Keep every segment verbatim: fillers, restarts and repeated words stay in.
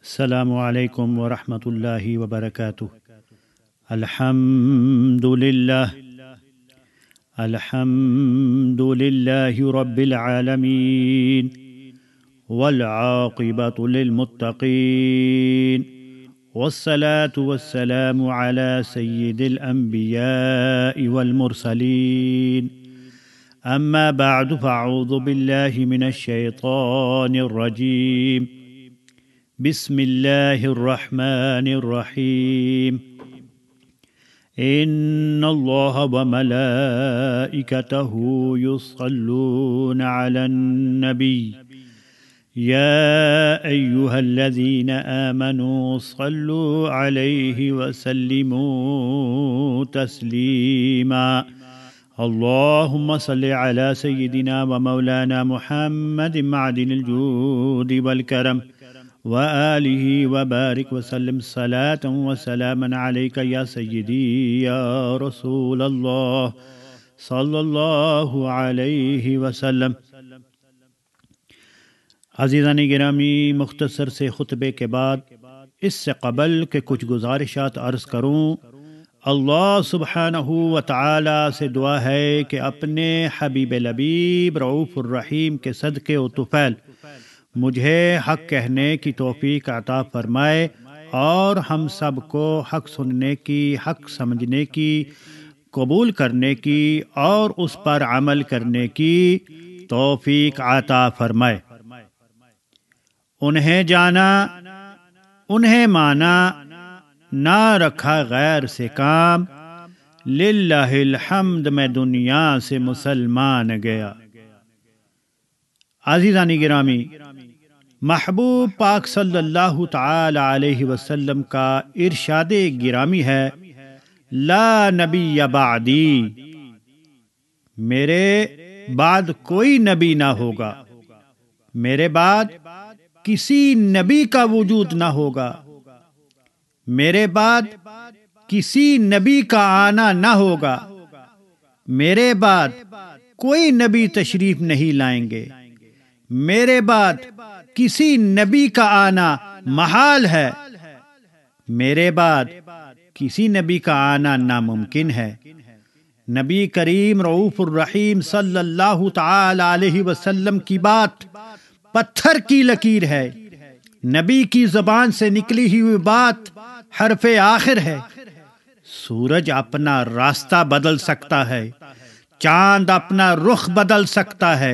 السلام علیکم ورحمۃ اللہ وبرکاتہ۔ الحمد للہ الحمد للہ رب العالمین والعاقبۃ للمتقین والصلاة والسلام على سید الانبیاء والمرسلین اما بعد فاعوذ باللہ من الشیطان الرجیم بسم اللہ الرحمن الرحیم ان اللہ وملائکتہ یصلون علی النبی یا ایہا الذین آمنوا صلوا علیہ وسلموا تسلیما اللہم صل علی سیدنا ومولانا محمد معدن الجود والکرم وآلہ وبارک وسلم صلاة وسلاما علیک یا سیدی یا رسول اللہ صلی اللہ علیہ وسلم۔ عزیزان گرامی، مختصر سے خطبے کے بعد اس سے قبل کہ کچھ گزارشات عرض کروں، اللہ سبحانہ و تعالی سے دعا ہے کہ اپنے حبیب لبیب رؤوف الرحیم کے صدقے و طفیل مجھے حق کہنے کی توفیق عطا فرمائے اور ہم سب کو حق سننے کی، حق سمجھنے کی، قبول کرنے کی اور اس پر عمل کرنے کی توفیق عطا فرمائے۔ انہیں جانا، انہیں مانا، نہ رکھا غیر سے کام، للہ الحمد میں دنیا سے مسلمان گیا۔ عزیزان گرامی، محبوب پاک صلی اللہ تعالی علیہ وسلم کا ارشاد گرامی ہے، لا نبی بعدی، میرے بعد کوئی نبی نہ ہوگا، میرے بعد کسی نبی کا وجود نہ ہوگا، میرے بعد کسی نبی کا آنا نہ ہوگا، میرے بعد کوئی نبی تشریف نہیں لائیں گے، میرے بعد کسی نبی کا آنا محال ہے، میرے بعد کسی نبی کا آنا ناممکن ہے۔ نبی کریم رؤوف الرحیم صلی اللہ تعالی علیہ وسلم کی بات پتھر کی لکیر ہے، نبی کی زبان سے نکلی ہوئی بات حرف آخر ہے۔ سورج اپنا راستہ بدل سکتا ہے، چاند اپنا رخ بدل سکتا ہے،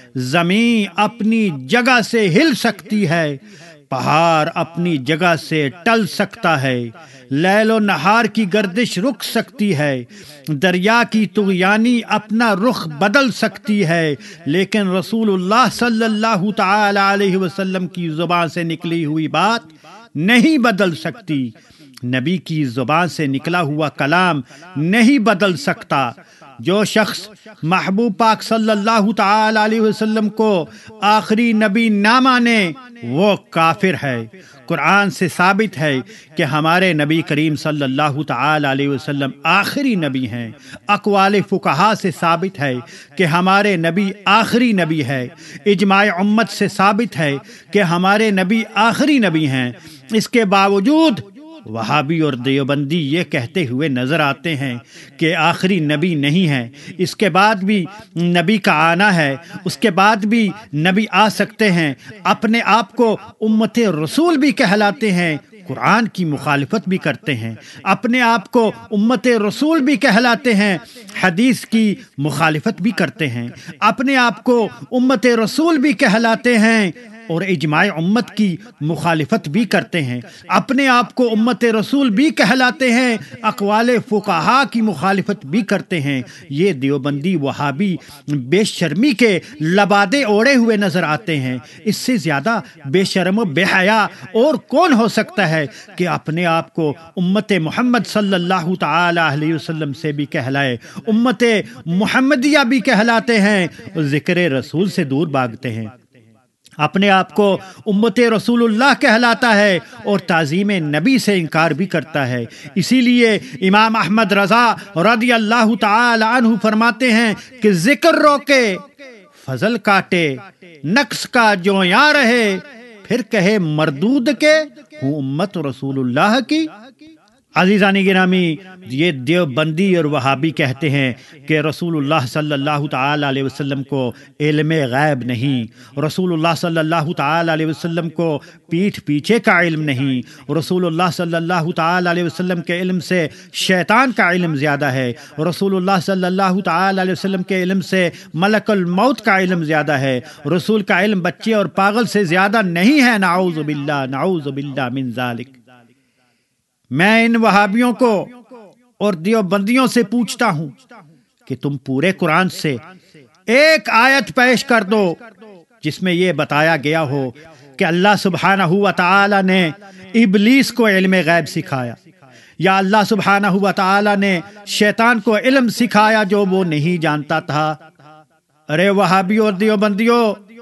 زمین اپنی جگہ سے ہل سکتی ہے، پہاڑ اپنی جگہ سے ٹل سکتا ہے، لیل و نہار کی گردش رک سکتی ہے، دریا کی طغیانی اپنا رخ بدل سکتی ہے، لیکن رسول اللہ صلی اللہ تعالی علیہ وسلم کی زبان سے نکلی ہوئی بات نہیں بدل سکتی۔ نبی کی زبان سے نکلا ہوا کلام نہیں بدل سکتا۔ جو شخص محبوب پاک صلی اللہ تعالی علیہ وسلم کو آخری نبی نہ مانے وہ کافر ہے۔ قرآن سے ثابت ہے کہ ہمارے نبی کریم صلی اللہ تعالی علیہ وسلم آخری نبی ہیں۔ اقوال فقہا سے ثابت ہے کہ ہمارے نبی آخری نبی ہے۔ اجماع امت سے ثابت ہے کہ ہمارے نبی آخری نبی ہیں۔ اس کے باوجود وہابی اور دیوبندی یہ کہتے ہوئے نظر آتے ہیں کہ آخری نبی نہیں ہے، اس کے بعد بھی نبی کا آنا ہے، اس کے بعد بھی نبی آ سکتے ہیں، اپنے آپ کو امت رسول بھی کہلاتے ہیں، قرآن کی مخالفت بھی کرتے ہیں، اپنے آپ کو امت رسول بھی کہلاتے ہیں، حدیث کی مخالفت بھی کرتے ہیں، اپنے آپ کو امت رسول بھی کہلاتے ہیں اور اجماع امت کی مخالفت بھی کرتے ہیں، اپنے آپ کو امت رسول بھی کہلاتے ہیں، اقوال فقہا کی مخالفت بھی کرتے ہیں۔ یہ دیوبندی وہابی بے شرمی کے لبادے اوڑے ہوئے نظر آتے ہیں۔ اس سے زیادہ بے شرم و بے حیا اور کون ہو سکتا ہے کہ اپنے آپ کو امت محمد صلی اللہ تعالی علیہ وسلم سے بھی کہلائے، امت محمدیہ بھی کہلاتے ہیں اور ذکر رسول سے دور بھاگتے ہیں، اپنے آپ کو امت رسول اللہ کہلاتا ہے اور تعظیم نبی سے انکار بھی کرتا ہے۔ اسی لیے امام احمد رضا رضی اللہ تعالی عنہ فرماتے ہیں کہ ذکر روکے فضل کاٹے، نقص کا جو یہاں رہے پھر کہے مردود کے ہوں امت رسول اللہ کی۔ عزیزان گرامی، یہ دیوبندی اور وہابی کہتے ہیں کہ رسول اللہ صلی اللہ تعالی علیہ وسلم کو علم غیب نہیں، رسول اللہ صلی اللہ تعالی علیہ وسلم کو پیٹھ پیچھے کا علم نہیں، رسول اللہ صلی اللہ تعالی علیہ وسلم کے علم سے شیطان کا علم زیادہ ہے، رسول اللہ صلی اللہ تعالی علیہ وسلم کے علم سے ملک الموت کا علم زیادہ ہے، رسول کا علم بچے اور پاگل سے زیادہ نہیں ہے۔ نعوذ باللہ، نعوذ باللہ من ذالک۔ میں ان وہابیوں کو اور دیوبندیوں سے پوچھتا ہوں کہ تم پورے قرآن سے ایک آیت پیش کر دو جس میں یہ بتایا گیا ہو کہ اللہ سبحانہ و تعالی نے ابلیس کو علم غیب سکھایا، یا اللہ سبحانہ و تعالی نے شیطان کو علم سکھایا جو وہ نہیں جانتا تھا۔ ارے وہابیوں اور دیوبندیوں،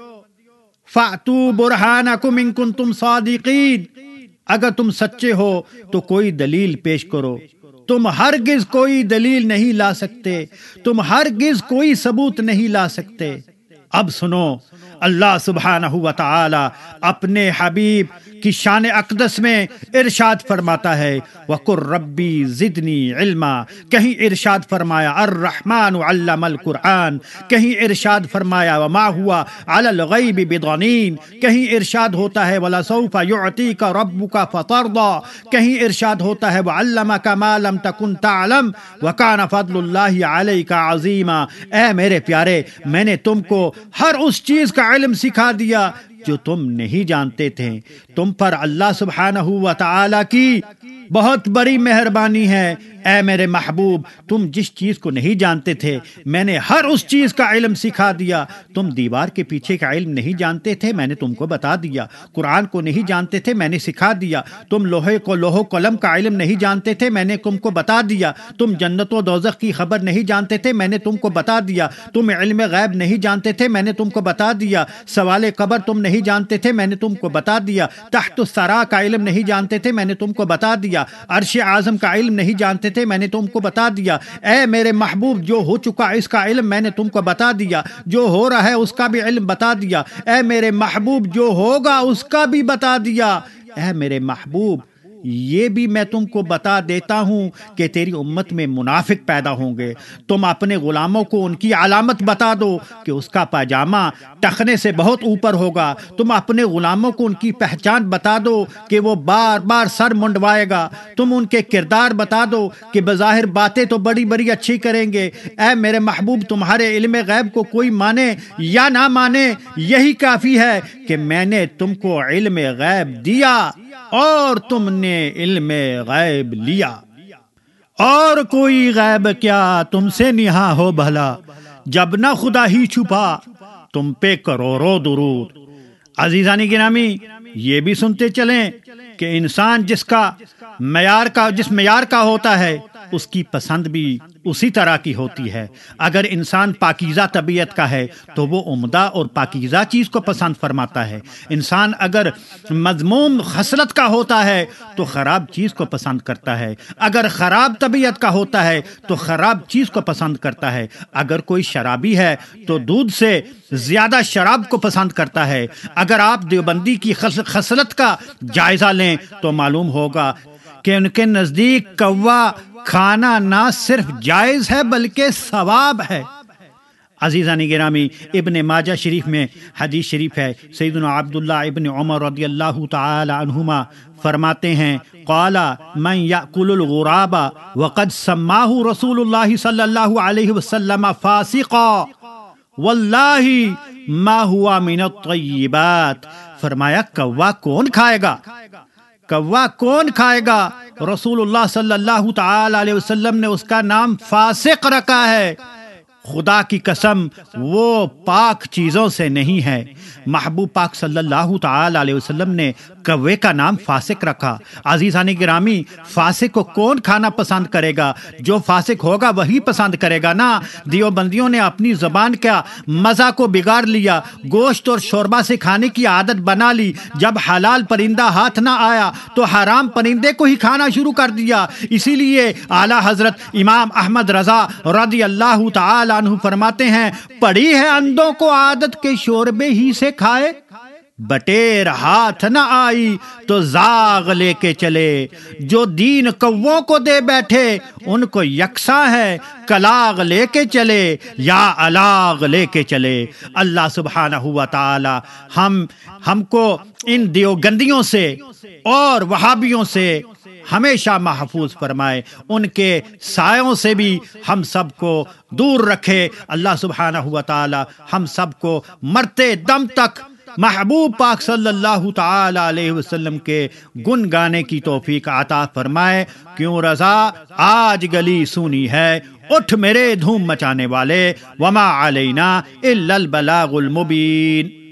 فَأْتُوا بُرْحَانَكُمْ إِن كُنتُمْ صَادِقِينَ، اگر تم سچے ہو تو کوئی دلیل پیش کرو۔ تم ہرگز کوئی دلیل نہیں لا سکتے، تم ہرگز کوئی ثبوت نہیں لا سکتے۔ اب سنو، اللہ سبحانہ و تعالی اپنے حبیب کی شان اقدس میں ارشاد فرماتا ہے وَقُلْ رَبِّ زِدْنِي عِلْمًا، کہیں ارشاد فرمایا الرحمن علم القرآن، کہیں ارشاد فرمایا وَمَا هُوَ عَلَى الْغَيْبِ بِضَنِينٍ، کہیں ارشاد ہوتا ہے وَلَسَوْفَ يُعْطِيكَ رَبُّكَ فَتَرْضَىٰ، کہیں ارشاد ہوتا ہے وَعَلَّمَكَ مَا لَمْ تَكُنْ تَعْلَمْ وَكَانَ فَضْلُ اللَّهِ عَلَيْكَ عَظِيمًا۔ اے میرے پیارے، میں نے تم کو ہر اس چیز کا علم سکھا دیا جو تم نہیں جانتے تھے۔ تم پر اللہ سبحانہ و تعالی کی بہت بڑی مہربانی ہے۔ اے میرے محبوب، تم جس چیز کو نہیں جانتے تھے میں نے ہر اس چیز کا علم سکھا دیا۔ تم دیوار کے پیچھے کا علم نہیں جانتے تھے، میں نے تم کو بتا دیا۔ قرآن کو نہیں جانتے تھے، میں نے سکھا دیا۔ تم لوہے کو لوہ قلم کا علم نہیں جانتے تھے، میں نے تم کو بتا دیا۔ تم جنت و دوزخ کی خبر نہیں جانتے تھے، میں نے تم کو بتا دیا۔ تم علم غیب نہیں جانتے تھے، میں نے تم کو بتا دیا۔ سوال قبر تم نہیں جانتے تھے، میں نے تم کو بتا دیا۔ تحت الثری کا علم نہیں جانتے تھے، میں نے تم کو بتا دیا۔ عرش اعظم کا علم نہیں جانتے تھے، میں نے تم کو بتا دیا۔ اے میرے محبوب، جو ہو چکا اس کا علم میں نے تم کو بتا دیا، جو ہو رہا ہے اس کا بھی علم بتا دیا۔ اے میرے محبوب، جو ہوگا اس کا بھی بتا دیا۔ اے میرے محبوب، یہ بھی میں تم کو بتا دیتا ہوں کہ تیری امت میں منافق پیدا ہوں گے۔ تم اپنے غلاموں کو ان کی علامت بتا دو کہ اس کا پاجامہ ٹخنے سے بہت اوپر ہوگا۔ تم اپنے غلاموں کو ان کی پہچان بتا دو کہ وہ بار بار سر منڈوائے گا۔ تم ان کے کردار بتا دو کہ بظاہر باتیں تو بڑی بڑی اچھی کریں گے۔ اے میرے محبوب، تمہارے علم غیب کو کوئی مانے یا نہ مانے، یہی کافی ہے کہ میں نے تم کو علم غیب دیا اور تم نے علم غیب لیا، اور کوئی غیب کیا تم سے نہا ہو بھلا، جب نہ خدا ہی چھپا تم پہ کروڑوں درود۔ عزیزان گرامی، یہ بھی سنتے چلیں کہ انسان جس کا معیار کا جس معیار کا ہوتا ہے اس کی پسند بھی اسی طرح کی ہوتی ہے۔ اگر انسان پاکیزہ طبیعت کا ہے تو وہ عمدہ اور پاکیزہ چیز کو پسند فرماتا ہے۔ انسان اگر مذموم خصلت کا ہوتا ہے تو خراب چیز کو پسند کرتا ہے۔ اگر خراب طبیعت کا ہوتا ہے تو خراب چیز کو پسند کرتا ہے۔ اگر کوئی شرابی ہے تو دودھ سے زیادہ شراب کو پسند کرتا ہے۔ اگر آپ دیوبندی کی خصلت کا جائزہ لیں تو معلوم ہوگا کہ ان کے نزدیک کوا کھانا نہ صرف جائز ہے بلکہ ثواب ہے۔ عزیزان گرامی، ابن ماجہ شریف میں حدیث شریف ہے، سیدنا عبداللہ ابن عمر رضی اللہ تعالی عنہما فرماتے ہیں قال من یأکل الغراب وقد سماہ رسول اللہ صلی اللہ علیہ وسلم فاسقا واللہ ما ہوا من الطیبات۔ فرمایا کوا کون کھائے گا، کوا کون کھائے گا؟ رسول اللہ صلی اللہ تعالی علیہ وسلم نے اس کا نام فاسق رکھا ہے۔ خدا کی قسم وہ پاک چیزوں سے نہیں ہے۔ محبوب پاک صلی اللہ تعالی علیہ وسلم نے کوے کا نام فاسق رکھا۔ عزیزان گرامی، فاسق کو کون کھانا پسند کرے گا؟ جو فاسق ہوگا وہی پسند کرے گا نا۔ دیوبندیوں نے اپنی زبان کا مزہ کو بگاڑ لیا، گوشت اور شوربہ سے کھانے کی عادت بنا لی۔ جب حلال پرندہ ہاتھ نہ آیا تو حرام پرندے کو ہی کھانا شروع کر دیا۔ اسی لیے اعلیٰ حضرت امام احمد رضا رضی اللہ تعالی عنہ فرماتے ہیں پڑی ہے اندھوں کو عادت کے شوربے ہی سے کھائے، بٹیر ہاتھ نہ آئی تو زاغ لے کے چلے، جو دین کووں کو دے بیٹھے ان کو یکساں ہے، کلاغ لے کے چلے یا الاغ لے کے چلے۔ اللہ سبحانہ و تعالی ہم ہم کو ان دیوگندیوں سے اور وہابیوں سے ہمیشہ محفوظ فرمائے، ان کے سایوں سے بھی ہم سب کو دور رکھے۔ اللہ سبحانہ و تعالی ہم سب کو مرتے دم تک محبوب پاک صلی اللہ تعالی علیہ وسلم کے گن گانے کی توفیق عطا فرمائے۔ کیوں رضا آج گلی سونی ہے، اٹھ میرے دھوم مچانے والے، وما علینا الا البلاغ المبین۔